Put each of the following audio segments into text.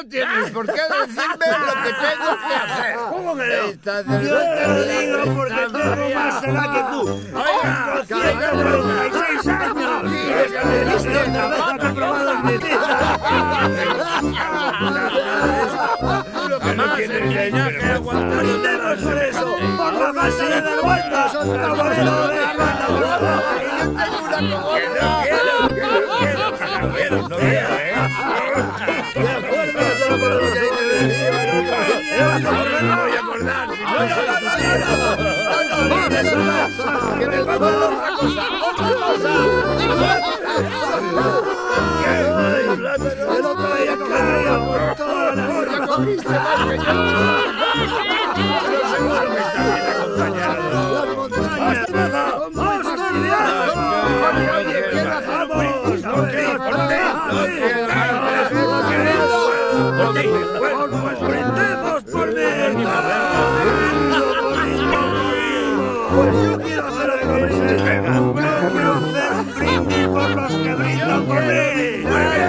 no tienes por qué decirme lo que tengo que hacer. ¿Cómo que no? Esta Yo te lo digo porque tengo más edad que tú. Oiga, 146 años. Y es que me diste una cerveza comprobada en mi vida. lo que no tienes leña que aguantar. Brindemos por eso, por la casa de dar vueltas. Camarero de Armanda, No quiero, ¿de acuerdo? Solo por lo que hay que decir. no me voy a acordar. Que me va a dar otra cosa. El otro día corrió por toda la Ya cogiste más que yo. Pero seguro que está bien acompañado. las montañas. ¡Vamos, Oye, ¿qué hacemos? No pues brindemos por mí. Pues yo quiero hacer algo de ese. Yo quiero hacer un brindis por los que brindan por mí.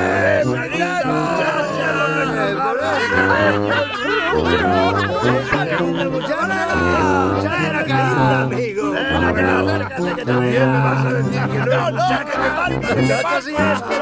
Amigo, acércate que también me vas a decir que no, que me falta, muchachos y esto.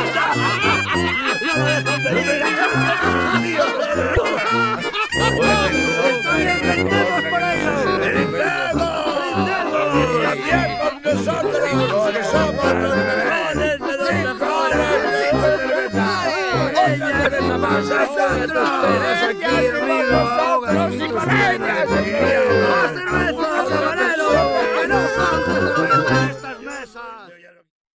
Estoy bien, brindemos por ellos. ¡Brindemos! También por nosotros, que somos los mejores de los mejores. Otra cerveza más, ahora tú esperas aquí, amigo. Ahora y con ellas. ¡Más cerveza!